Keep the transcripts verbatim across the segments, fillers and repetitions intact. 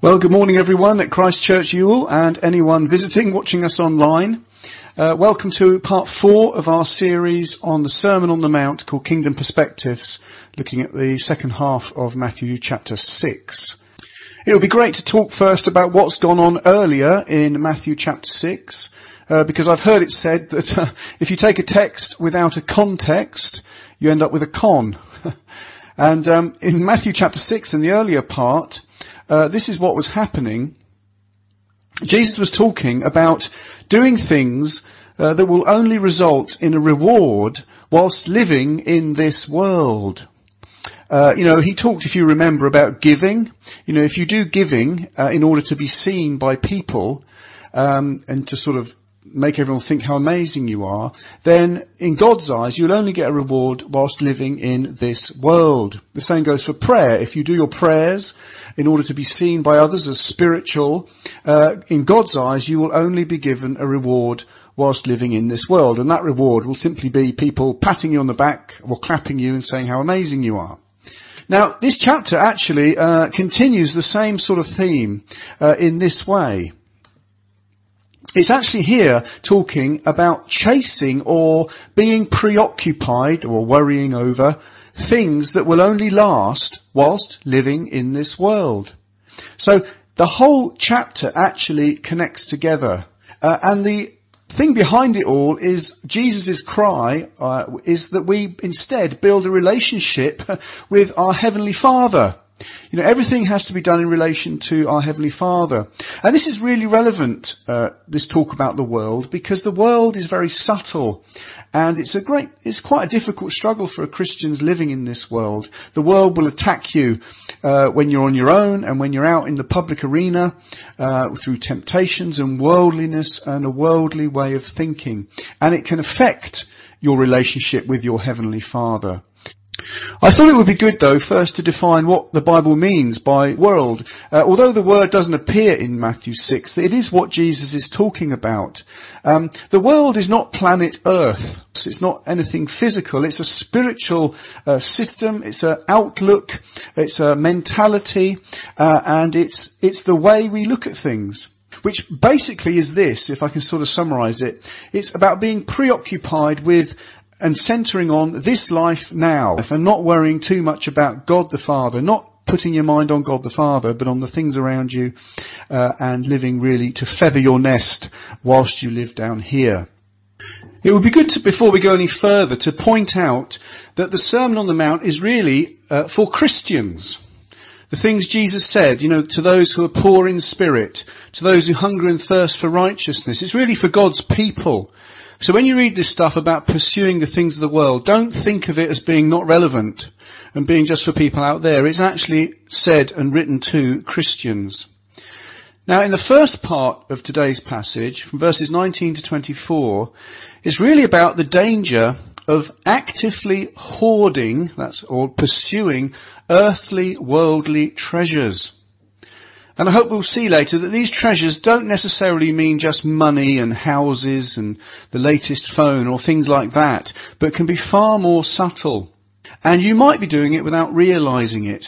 Well, good morning everyone at Christchurch Ewell and anyone visiting, watching us online. Uh, welcome to part four of our series on the Sermon on the Mount called Kingdom Perspectives, looking at the second half of Matthew chapter six. It would be great to talk first about what's gone on earlier in Matthew chapter six, uh, because I've heard it said that uh, if you take a text without a context, you end up with a con. and um, in Matthew chapter six, in the earlier part, Uh, this is what was happening. Jesus was talking about doing things uh, that will only result in a reward whilst living in this world. Uh, you know, he talked, if you remember, about giving. You know, if you do giving uh, in order to be seen by people um, and to sort of make everyone think how amazing you are, then in God's eyes you'll only get a reward whilst living in this world. The same goes for prayer. If you do your prayers in order to be seen by others as spiritual, uh, in God's eyes you will only be given a reward whilst living in this world. And that reward will simply be people patting you on the back or clapping you and saying how amazing you are. Now, this chapter actually uh, continues the same sort of theme uh, in this way. It's actually here talking about chasing or being preoccupied or worrying over things that will only last whilst living in this world. So the whole chapter actually connects together. Uh, and the thing behind it all is Jesus' cry uh, is that we instead build a relationship with our Heavenly Father. You know, everything has to be done in relation to our Heavenly Father. And this is really relevant, uh, this talk about the world, because the world is very subtle. And it's a great, it's quite a difficult struggle for Christians living in this world. The world will attack you, uh, when you're on your own and when you're out in the public arena, uh, through temptations and worldliness and a worldly way of thinking. And it can affect your relationship with your Heavenly Father. I thought it would be good, though, first to define what the Bible means by world. Uh, although the word doesn't appear in Matthew six, it is what Jesus is talking about. Um, the world is not planet Earth. It's not anything physical. It's a spiritual uh, system. It's an outlook. It's a mentality. Uh, and it's it's the way we look at things. Which basically is this, if I can sort of summarize it. It's about being preoccupied with and centering on this life now, and not worrying too much about God the Father, not putting your mind on God the Father, but on the things around you, uh, and living really to feather your nest whilst you live down here. It would be good to, before we go any further, to point out that the Sermon on the Mount is really uh, for Christians. The things Jesus said, you know, to those who are poor in spirit, to those who hunger and thirst for righteousness, it's really for God's people. So when you read this stuff about pursuing the things of the world, don't think of it as being not relevant and being just for people out there. It's actually said and written to Christians. Now, in the first part of today's passage, from verses nineteen to twenty-four, is really about the danger of actively hoarding, that's or pursuing earthly, worldly treasures. And I hope we'll see later that these treasures don't necessarily mean just money and houses and the latest phone or things like that, but can be far more subtle. And you might be doing it without realizing it.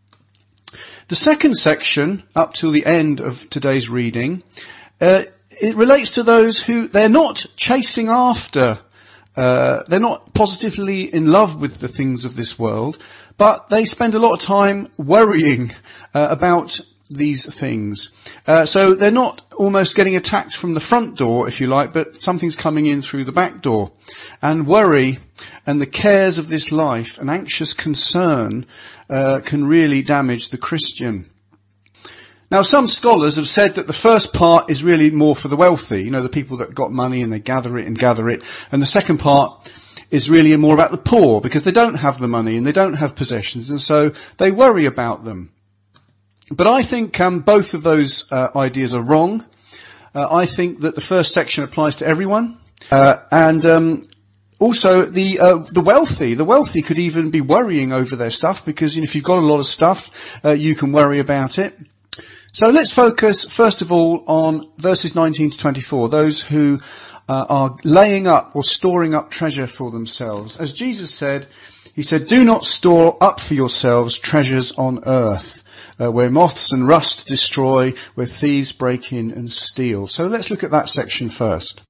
The second section, up till the end of today's reading, uh, it relates to those who they're not chasing after, uh, they're not positively in love with the things of this world, but they spend a lot of time worrying uh, about these things. Uh, so they're not almost getting attacked from the front door, if you like, but something's coming in through the back door. And worry and the cares of this life, an anxious concern, uh, can really damage the Christian. Now, some scholars have said that the first part is really more for the wealthy, you know, the people that got money and they gather it and gather it. And the second part is really more about the poor, because they don't have the money and they don't have possessions, and so they worry about them. But I think um, both of those uh, ideas are wrong. Uh, I think that the first section applies to everyone, uh, and um, also the uh, the wealthy. The wealthy could even be worrying over their stuff, because you know, if you've got a lot of stuff, uh, you can worry about it. So let's focus first of all on verses nineteen to twenty-four. Those who uh, are laying up or storing up treasure for themselves, as Jesus said. He said, "Do not store up for yourselves treasures on earth, uh, where moths and rust destroy, where thieves break in and steal. So let's look at that section first.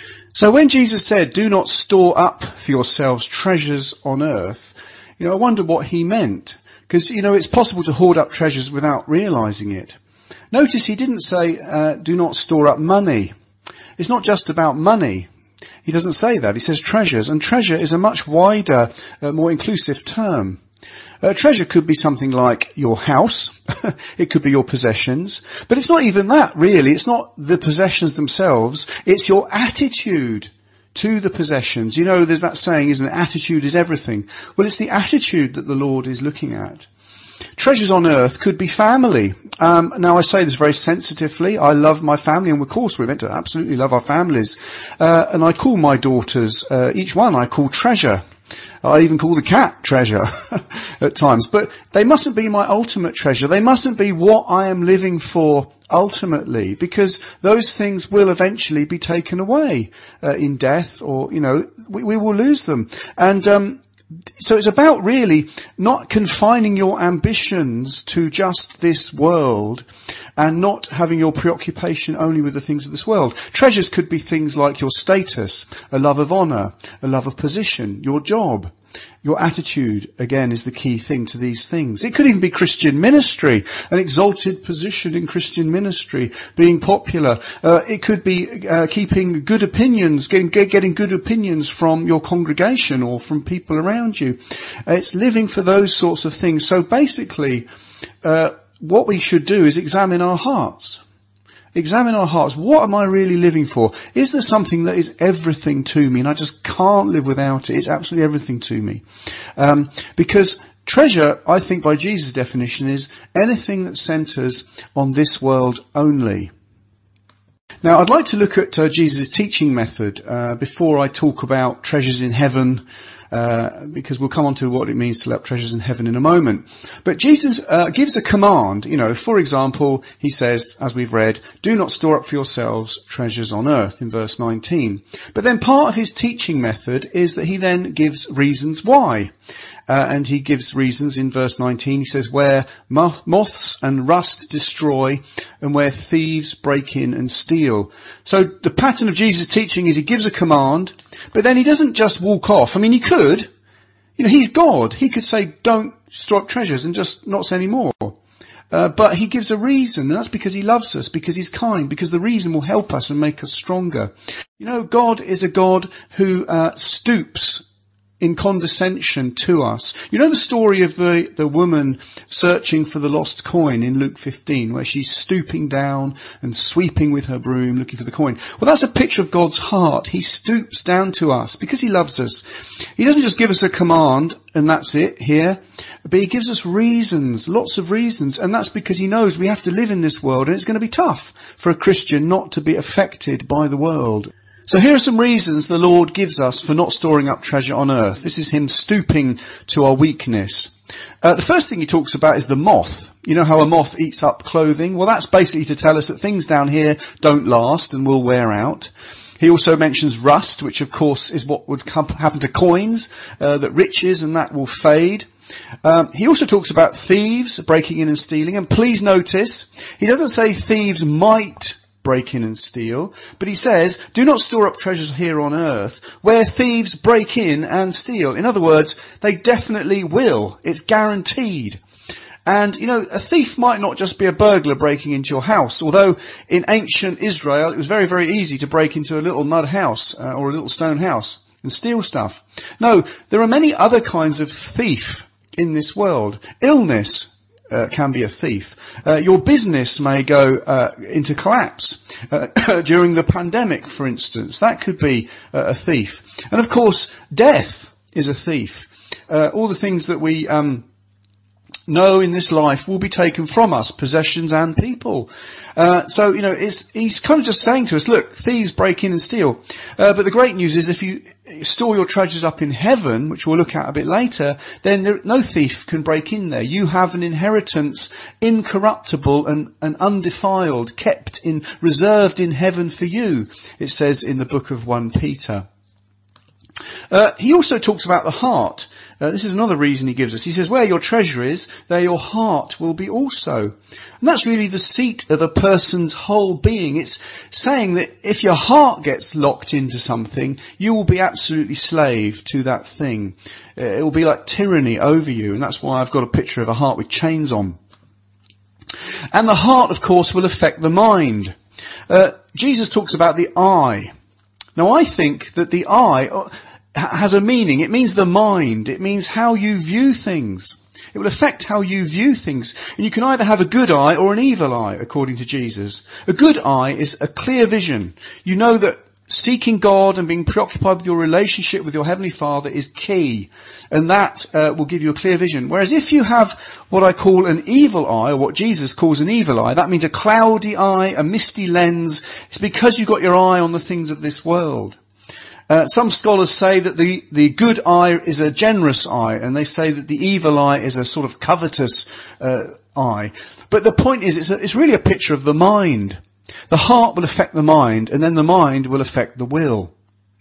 So when Jesus said, do not store up for yourselves treasures on earth, you know, I wonder what he meant. Because, you know, it's possible to hoard up treasures without realising it. Notice he didn't say, uh, do not store up money. It's not just about money. He doesn't say that. He says treasures. And treasure is a much wider, uh, more inclusive term. Uh, treasure could be something like your house. It could be your possessions. But it's not even that, really. It's not the possessions themselves. It's your attitude to the possessions. You know, there's that saying, isn't it? Attitude is everything. Well, it's the attitude that the Lord is looking at. Treasures on earth could be family. Um, now, I say this very sensitively. I love my family, and of course we're meant to absolutely love our families. Uh, and I call my daughters, uh, each one I call treasure. I even call the cat treasure at times. But they mustn't be my ultimate treasure. They mustn't be what I am living for ultimately, because those things will eventually be taken away uh, in death, or, you know, we, we will lose them. And um so it's about really not confining your ambitions to just this world and not having your preoccupation only with the things of this world. Treasures could be things like your status, a love of honour, a love of position, your job. Your attitude, again, is the key thing to these things. It could even be Christian ministry, an exalted position in Christian ministry, being popular. Uh, it could be uh, keeping good opinions, getting, getting good opinions from your congregation or from people around you. Uh, it's living for those sorts of things. So basically, uh, what we should do is examine our hearts. Examine our hearts. What am I really living for? Is there something that is everything to me and I just can't live without it? It's absolutely everything to me. Um, because treasure, I think by Jesus' definition, is anything that centres on this world only. Now, I'd like to look at uh, Jesus' teaching method uh, before I talk about treasures in heaven, Uh, because we'll come on to what it means to lay up treasures in heaven in a moment. But Jesus uh, gives a command. You know, for example, he says, as we've read, do not store up for yourselves treasures on earth in verse nineteen. But then part of his teaching method is that he then gives reasons why. Uh, and he gives reasons in verse nineteen. He says, where moths and rust destroy and where thieves break in and steal. So the pattern of Jesus' teaching is he gives a command, but then he doesn't just walk off. I mean, he could. You know, he's God. He could say, don't store up treasures and just not say any more. Uh, but he gives a reason, and that's because he loves us, because he's kind, because the reason will help us and make us stronger. You know, God is a God who uh, stoops in condescension to us. You know the story of the, the woman searching for the lost coin in Luke fifteen, where she's stooping down and sweeping with her broom looking for the coin. Well, that's a picture of God's heart. He stoops down to us because he loves us. He doesn't just give us a command and that's it here, but he gives us reasons, lots of reasons, and that's because he knows we have to live in this world, and it's going to be tough for a Christian not to be affected by the world. So here are some reasons the Lord gives us for not storing up treasure on earth. This is him stooping to our weakness. Uh, the first thing he talks about is the moth. You know how a moth eats up clothing? Well, that's basically to tell us that things down here don't last and will wear out. He also mentions rust, which of course is what would come, happen to coins, uh, that riches and that will fade. Um, he also talks about thieves breaking in and stealing. And please notice, he doesn't say thieves might break in and steal, but he says, do not store up treasures here on earth where thieves break in and steal. In other words, they definitely will. It's guaranteed. And, you know, a thief might not just be a burglar breaking into your house, although in ancient Israel it was very, very easy to break into a little mud house uh, or a little stone house and steal stuff. No, there are many other kinds of thief in this world. Illness Uh, can be a thief. Uh, your business may go uh, into collapse uh, during the pandemic, for instance. That could be uh, a thief. And of course, death is a thief. Uh, all the things that we um, know in this life will be taken from us, possessions and people. Uh, so, you know, it's, he's kind of just saying to us, look, thieves break in and steal. Uh, but the great news is if you store your treasures up in heaven, which we'll look at a bit later, then there, no thief can break in there. You have an inheritance incorruptible and, and undefiled, kept in, reserved in heaven for you, it says in the book of First Peter. Uh, he also talks about the heart. Uh, this is another reason he gives us. He says, where your treasure is, there your heart will be also. And that's really the seat of a person's whole being. It's saying that if your heart gets locked into something, you will be absolutely slave to that thing. Uh, it will be like tyranny over you. And that's why I've got a picture of a heart with chains on. And the heart, of course, will affect the mind. Uh, Jesus talks about the eye. Now, I think that the eye has a meaning. It means the mind. It means how you view things. It will affect how you view things. And you can either have a good eye or an evil eye, according to Jesus. A good eye is a clear vision. You know that seeking God and being preoccupied with your relationship with your Heavenly Father is key. And that uh, will give you a clear vision. Whereas if you have what I call an evil eye, or what Jesus calls an evil eye, that means a cloudy eye, a misty lens. It's because you've got your eye on the things of this world. Uh, some scholars say that the, the good eye is a generous eye, and they say that the evil eye is a sort of covetous uh, eye. But the point is, it's, a, it's really a picture of the mind. The heart will affect the mind, and then the mind will affect the will.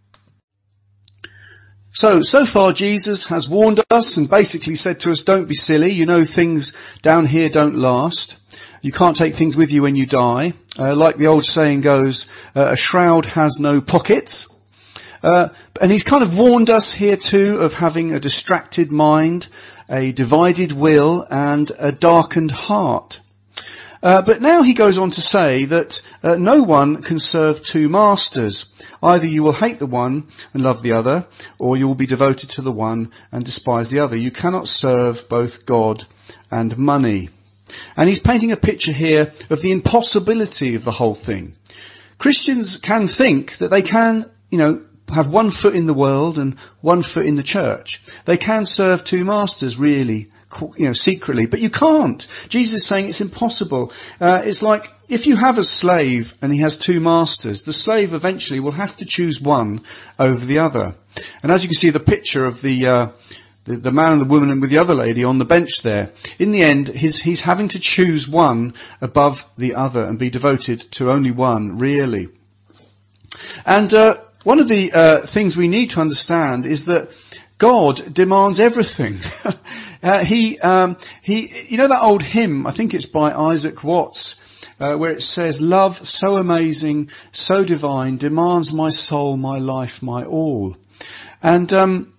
So, so far Jesus has warned us and basically said to us, don't be silly. You know things down here don't last. You can't take things with you when you die. Uh, like the old saying goes, uh, a shroud has no pockets. Uh, and he's kind of warned us here too of having a distracted mind, a divided will, and a darkened heart. Uh, but now he goes on to say that uh, no one can serve two masters. Either you will hate the one and love the other, or you will be devoted to the one and despise the other. You cannot serve both God and money. And he's painting a picture here of the impossibility of the whole thing. Christians can think that they can, you know, have one foot in the world and one foot in the church. They can serve two masters, really, you know, secretly, but you can't. Jesus is saying it's impossible. Uh, it's like if you have a slave and he has two masters, the slave eventually will have to choose one over the other. And as you can see, the picture of the uh, the, the man and the woman and with the other lady on the bench there, in the end, he's, he's having to choose one above the other and be devoted to only one, really. And uh, one of the uh, things we need to understand is that God demands everything. uh, he, um, he, you know that old hymn, I think it's by Isaac Watts, uh, where it says, love so amazing, so divine, demands my soul, my life, my all. And, um,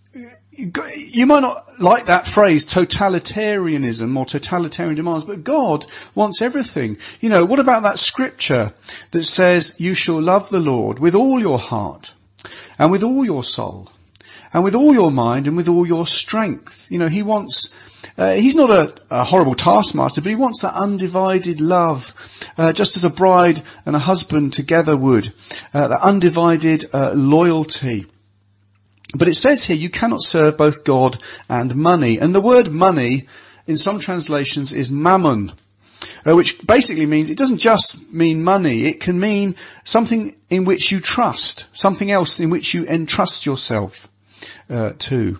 you might not like that phrase, totalitarianism or totalitarian demands, but God wants everything. You know, what about that scripture that says, you shall love the Lord with all your heart and with all your soul and with all your mind and with all your strength? You know, he wants, uh, he's not a, a horrible taskmaster, but he wants that undivided love, uh, just as a bride and a husband together would, uh, that undivided uh, loyalty. But it says here, you cannot serve both God and money. And the word money, in some translations, is mammon, uh, which basically means, it doesn't just mean money. It can mean something in which you trust, something else in which you entrust yourself uh, to.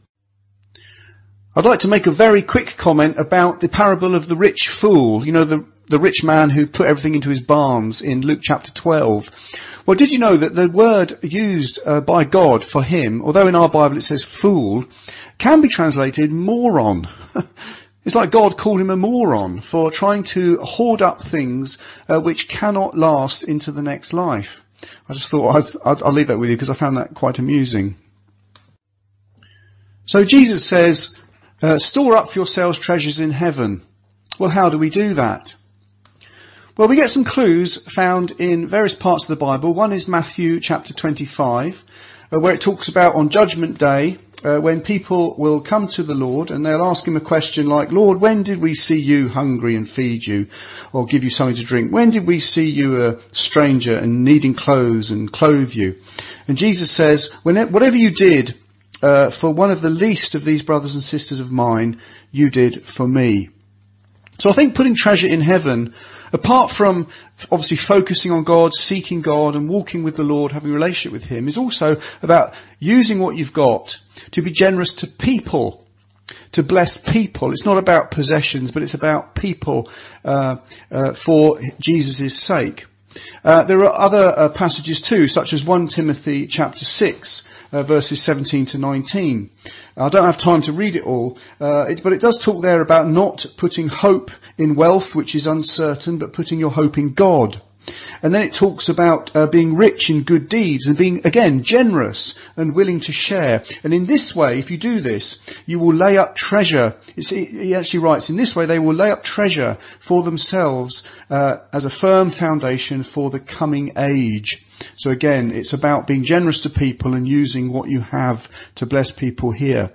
I'd like to make a very quick comment about the parable of the rich fool. You know, the, the rich man who put everything into his barns in Luke chapter twelve. Well, did you know that the word used uh, by God for him, although in our Bible it says fool, can be translated moron? It's like God called him a moron for trying to hoard up things uh, which cannot last into the next life. I just thought I'd, I'd, I'll leave that with you because I found that quite amusing. So Jesus says, uh, store up for yourselves treasures in heaven. Well, how do we do that? Well, we get some clues found in various parts of the Bible. One is Matthew chapter twenty-five, uh, where it talks about on Judgment Day, uh, when people will come to the Lord and they'll ask him a question like, Lord, when did we see you hungry and feed you or give you something to drink? When did we see you a stranger and needing clothes and clothe you? And Jesus says, whatever you did uh, for one of the least of these brothers and sisters of mine, you did for me. So I think putting treasure in heaven, apart from obviously focusing on God, seeking God and walking with the Lord, having a relationship with him, is also about using what you've got to be generous to people, to bless people. It's not about possessions, but it's about people uh, uh, for Jesus' sake. Uh, there are other uh, passages too, such as First Timothy chapter six, uh, verses seventeen to nineteen. I don't have time to read it all, uh, it, but it does talk there about not putting hope in wealth, which is uncertain, but putting your hope in God. And then it talks about uh, being rich in good deeds and being, again, generous and willing to share. And in this way, if you do this, you will lay up treasure. It's, he actually writes, in this way they will lay up treasure for themselves uh, as a firm foundation for the coming age. So again, it's about being generous to people and using what you have to bless people here.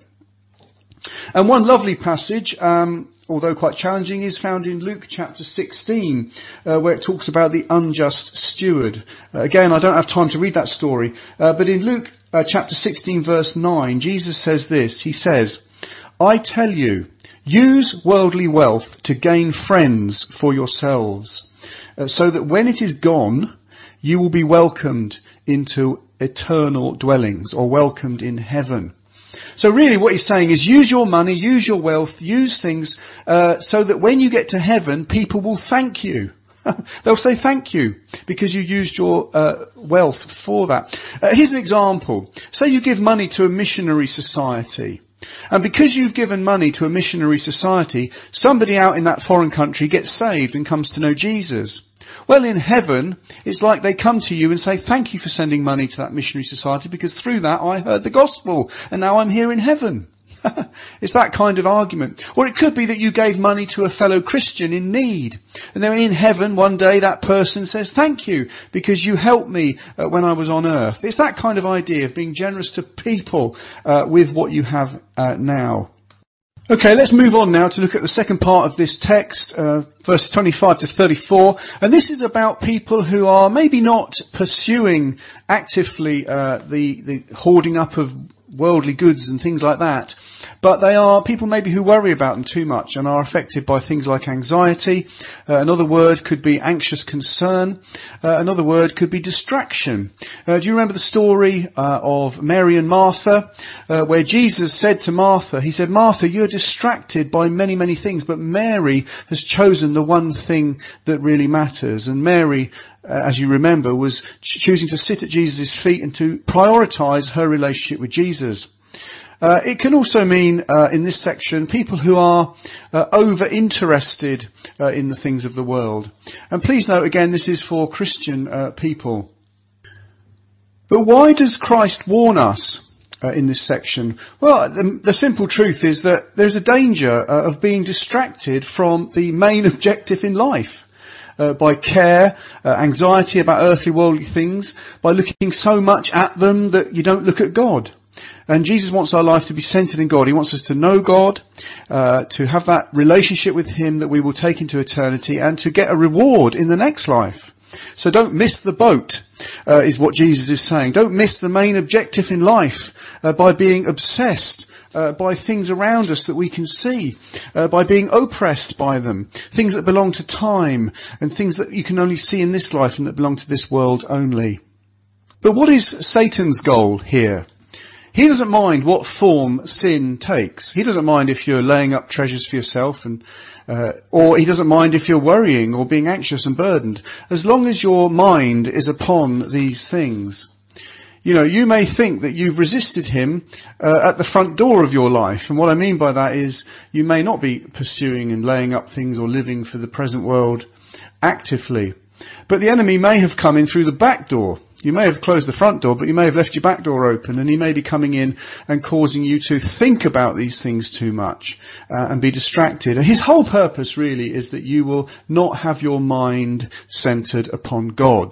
And one lovely passage, um, although quite challenging, is found in Luke chapter sixteen, uh, where it talks about the unjust steward. Uh, again, I don't have time to read that story, uh, but in Luke uh, chapter sixteen verse nine, Jesus says this. He says, "I tell you, use worldly wealth to gain friends for yourselves, uh, so that when it is gone, you will be welcomed into eternal dwellings," or welcomed in heaven. So really what he's saying is use your money, use your wealth, use things uh, so that when you get to heaven, people will thank you. They'll say thank you because you used your uh, wealth for that. Uh, here's an example. Say you give money to a missionary society. And because you've given money to a missionary society, somebody out in that foreign country gets saved and comes to know Jesus. Well, in heaven, it's like they come to you and say, thank you for sending money to that missionary society because through that I heard the gospel and now I'm here in heaven. It's that kind of argument. Or it could be that you gave money to a fellow Christian in need. And then in heaven, one day that person says, thank you because you helped me uh, when I was on earth. It's that kind of idea of being generous to people uh, with what you have uh, now. Okay, let's move on now to look at the second part of this text, uh, verses twenty-five to thirty-four. And this is about people who are maybe not pursuing actively uh, the, the hoarding up of worldly goods and things like that, but they are people maybe who worry about them too much and are affected by things like anxiety. Uh, another word could be anxious concern. Uh, another word could be distraction. Uh, do you remember the story uh, of Mary and Martha, uh, where Jesus said to Martha, he said, Martha, you're distracted by many, many things, but Mary has chosen the one thing that really matters. And Mary, uh, as you remember, was ch- choosing to sit at Jesus' feet and to prioritise her relationship with Jesus. Uh, it can also mean, uh, in this section, people who are uh, over-interested uh, in the things of the world. And please note, again, this is for Christian uh, people. But why does Christ warn us uh, in this section? Well, the, the simple truth is that there's a danger uh, of being distracted from the main objective in life. Uh, by care, uh, anxiety about earthly worldly things, by looking so much at them that you don't look at God. And Jesus wants our life to be centered in God. He wants us to know God, uh, to have that relationship with Him that we will take into eternity and to get a reward in the next life. So don't miss the boat, uh, is what Jesus is saying. Don't miss the main objective in life uh, by being obsessed Uh, by things around us that we can see, uh, by being oppressed by them, things that belong to time and things that you can only see in this life and that belong to this world only. But what is Satan's goal here? He doesn't mind what form sin takes. He doesn't mind if you're laying up treasures for yourself and uh, or he doesn't mind if you're worrying or being anxious and burdened, as long as your mind is upon these things. You know, you may think that you've resisted him uh, at the front door of your life. And what I mean by that is you may not be pursuing and laying up things or living for the present world actively. But the enemy may have come in through the back door. You may have closed the front door, but you may have left your back door open, and he may be coming in and causing you to think about these things too much uh, and be distracted. And his whole purpose really is that you will not have your mind centered upon God.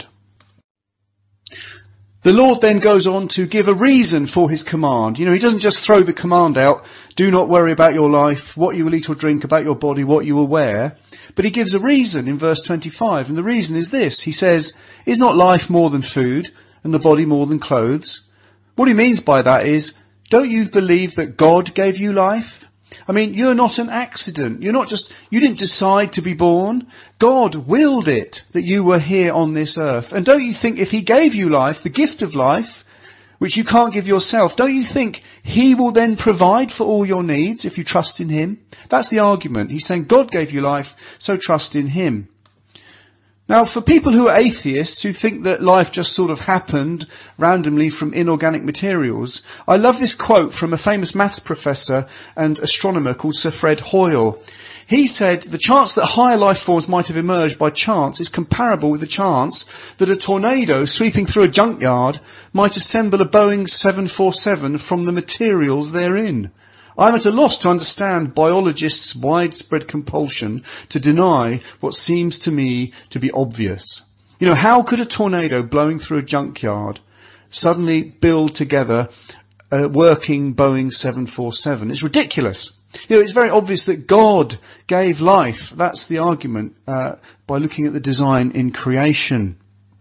The Lord then goes on to give a reason for his command. You know, he doesn't just throw the command out, do not worry about your life, what you will eat or drink, about your body, what you will wear. But he gives a reason in verse twenty-five, and the reason is this. He says, is not life more than food, and the body more than clothes? What he means by that is, don't you believe that God gave you life? I mean, you're not an accident. You're not just, you didn't decide to be born. God willed it that you were here on this earth. And don't you think if he gave you life, the gift of life, which you can't give yourself, don't you think he will then provide for all your needs if you trust in him? That's the argument. He's saying God gave you life, so trust in him. Now, for people who are atheists, who think that life just sort of happened randomly from inorganic materials, I love this quote from a famous maths professor and astronomer called Sir Fred Hoyle. He said, the chance that higher life forms might have emerged by chance is comparable with the chance that a tornado sweeping through a junkyard might assemble a Boeing seven forty-seven from the materials therein. I'm at a loss to understand biologists' widespread compulsion to deny what seems to me to be obvious. You know, how could a tornado blowing through a junkyard suddenly build together a working Boeing seven forty-seven? It's ridiculous. You know, it's very obvious that God gave life. That's the argument uh, by looking at the design in creation.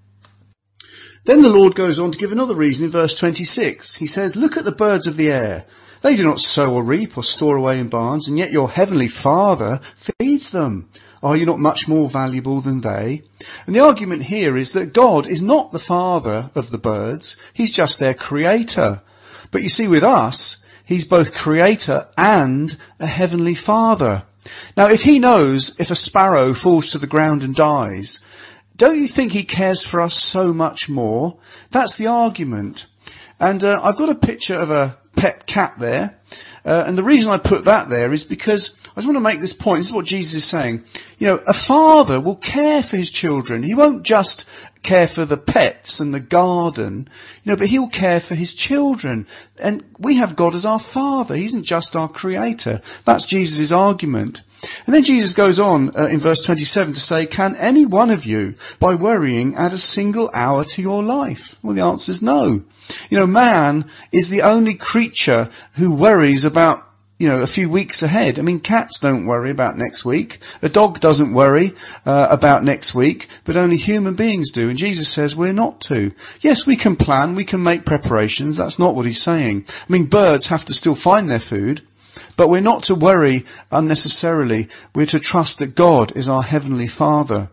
Then the Lord goes on to give another reason in verse twenty-six. He says, look at the birds of the air. They do not sow or reap or store away in barns, and yet your heavenly Father feeds them. Are you not much more valuable than they? And the argument here is that God is not the father of the birds. He's just their creator. But you see, with us, he's both creator and a heavenly Father. Now, if he knows if a sparrow falls to the ground and dies, don't you think he cares for us so much more? That's the argument. And uh, I've got a picture of a pet cat there. Uh, and the reason I put that there is because I just want to make this point. This is what Jesus is saying. You know, a father will care for his children. He won't just care for the pets and the garden, you know, but he will care for his children. And we have God as our Father. He isn't just our creator. That's Jesus' argument. And then Jesus goes on uh, in verse twenty-seven to say, can any one of you, by worrying, add a single hour to your life? Well, the answer is no. You know, man is the only creature who worries about, you know, a few weeks ahead. I mean, cats don't worry about next week. A dog doesn't worry uh, about next week, but only human beings do. And Jesus says we're not to. Yes, we can plan, we can make preparations. That's not what he's saying. I mean, birds have to still find their food, but we're not to worry unnecessarily. We're to trust that God is our heavenly Father.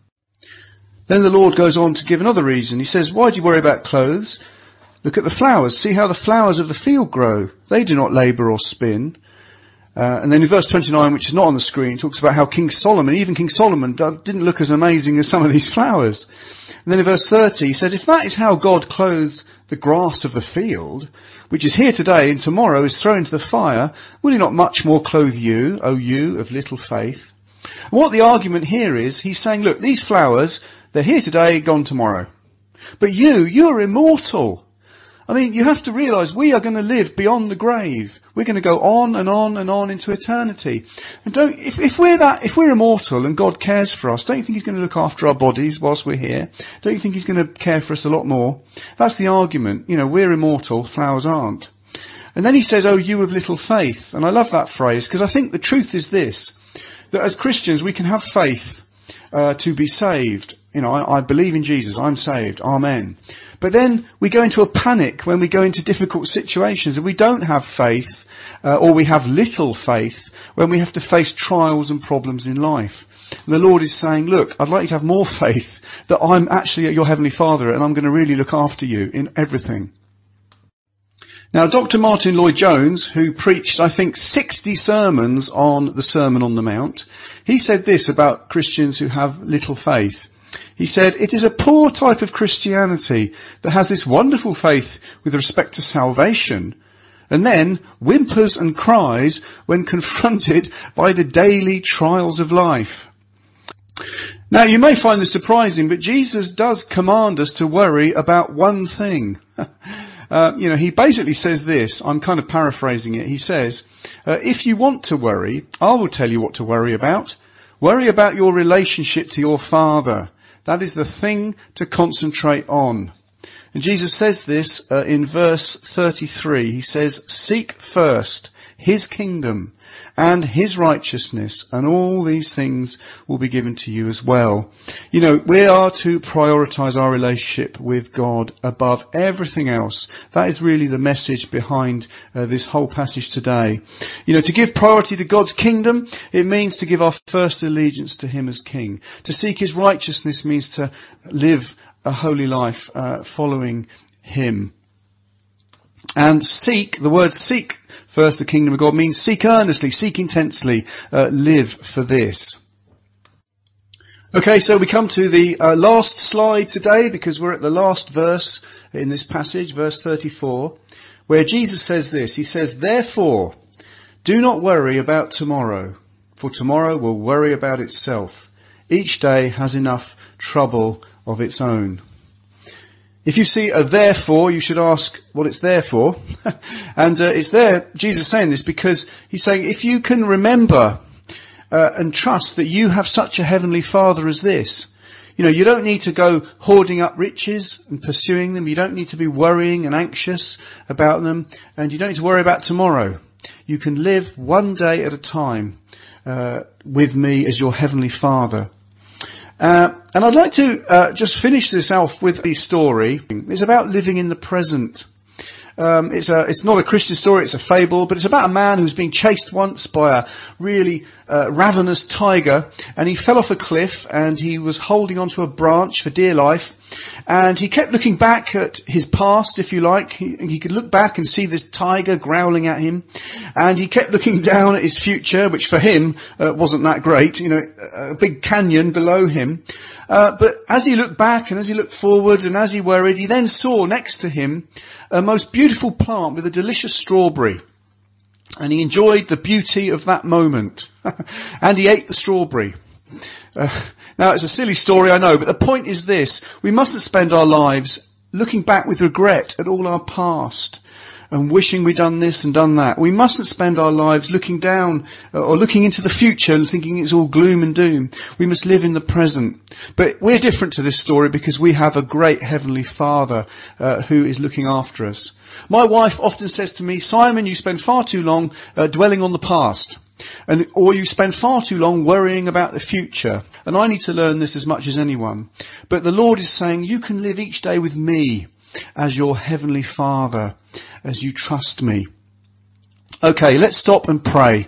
Then the Lord goes on to give another reason. He says, why do you worry about clothes? Look at the flowers. See how the flowers of the field grow. They do not labour or spin. Uh, and then in verse twenty-nine, which is not on the screen, it talks about how King Solomon, even King Solomon, didn't look as amazing as some of these flowers. And then in verse thirty, he said, if that is how God clothes the grass of the field, which is here today and tomorrow is thrown into the fire, will he not much more clothe you, O you of little faith? And what the argument here is, he's saying, look, these flowers, they're here today, gone tomorrow. But you, you're immortal. I mean, you have to realise we are going to live beyond the grave. We're going to go on and on and on into eternity. And don't, if, if we're that, if we're immortal and God cares for us, don't you think he's going to look after our bodies whilst we're here? Don't you think he's going to care for us a lot more? That's the argument. You know, we're immortal, flowers aren't. And then he says, oh, you of little faith. And I love that phrase because I think the truth is this, that as Christians we can have faith uh, to be saved. You know, I, I believe in Jesus, I'm saved, amen. But then we go into a panic when we go into difficult situations and we don't have faith uh, or we have little faith when we have to face trials and problems in life. And the Lord is saying, look, I'd like you to have more faith that I'm actually your Heavenly Father and I'm going to really look after you in everything. Now, Doctor Martin Lloyd-Jones, who preached, I think, sixty sermons on the Sermon on the Mount, he said this about Christians who have little faith. He said, it is a poor type of Christianity that has this wonderful faith with respect to salvation and then whimpers and cries when confronted by the daily trials of life. Now, you may find this surprising, but Jesus does command us to worry about one thing. uh, you know, he basically says this, I'm kind of paraphrasing it. He says, uh, if you want to worry, I will tell you what to worry about. Worry about your relationship to your Father. That is the thing to concentrate on. And Jesus says this uh, in verse thirty-three. He says, seek first his kingdom and his righteousness, and all these things will be given to you as well. You know, we are to prioritise our relationship with God above everything else. That is really the message behind uh, this whole passage today. You know, to give priority to God's kingdom, it means to give our first allegiance to him as king. To seek his righteousness means to live a holy life uh, following him. And seek, the word seek first the kingdom of God means seek earnestly, seek intensely, uh, live for this. Okay, so we come to the uh, last slide today because we're at the last verse in this passage, verse thirty-four, where Jesus says this. He says, "Therefore, do not worry about tomorrow, for tomorrow will worry about itself. Each day has enough trouble of its own." If you see a therefore, you should ask what it's there for. and uh, it's there, Jesus is saying this because he's saying if you can remember uh, and trust that you have such a heavenly Father as this, you know, you don't need to go hoarding up riches and pursuing them. You don't need to be worrying and anxious about them. And you don't need to worry about tomorrow. You can live one day at a time uh, with me as your heavenly Father. Uh, and I'd like to uh, just finish this off with a story. It's about living in the present. Um, it's a, it's not a Christian story, it's a fable, but it's about a man who's being chased once by a really uh, ravenous tiger, and he fell off a cliff, and he was holding onto a branch for dear life, and he kept looking back at his past, if you like. He, he could look back and see this tiger growling at him, and he kept looking down at his future, which for him uh, wasn't that great, you know, a big canyon below him. Uh, but as he looked back and as he looked forward and as he worried, he then saw next to him a most beautiful plant with a delicious strawberry. And he enjoyed the beauty of that moment. And he ate the strawberry. Uh, now it's a silly story, I know, but the point is this. We mustn't spend our lives looking back with regret at all our past and wishing we'd done this and done that. We mustn't spend our lives looking down uh, or looking into the future and thinking it's all gloom and doom. We must live in the present. But we're different to this story because we have a great heavenly Father uh, who is looking after us. My wife often says to me, "Simon, you spend far too long uh, dwelling on the past. And, or you spend far too long worrying about the future." And I need to learn this as much as anyone. But the Lord is saying, you can live each day with me as your heavenly Father, as you trust me. Okay, let's stop and pray.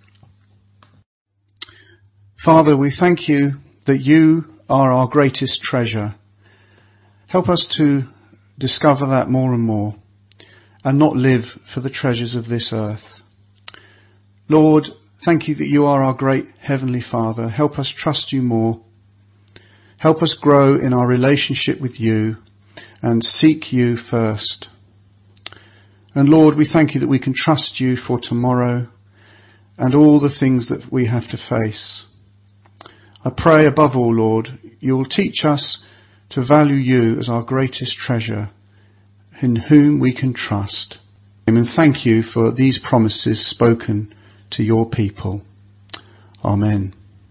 Father, we thank you that you are our greatest treasure. Help us to discover that more and more and not live for the treasures of this earth. Lord, thank you that you are our great heavenly Father. Help us trust you more. Help us grow in our relationship with you and seek you first. And Lord, we thank you that we can trust you for tomorrow and all the things that we have to face. I pray above all, Lord, you'll teach us to value you as our greatest treasure, in whom we can trust. And thank you for these promises spoken to your people. Amen.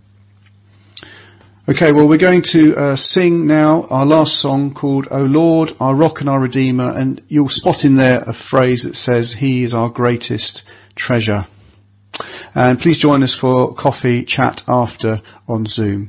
Okay, well, we're going to uh, sing now our last song called "O Lord, our Rock and our Redeemer," and you'll spot in there a phrase that says, "He is our greatest treasure." And please join us for coffee chat after on Zoom.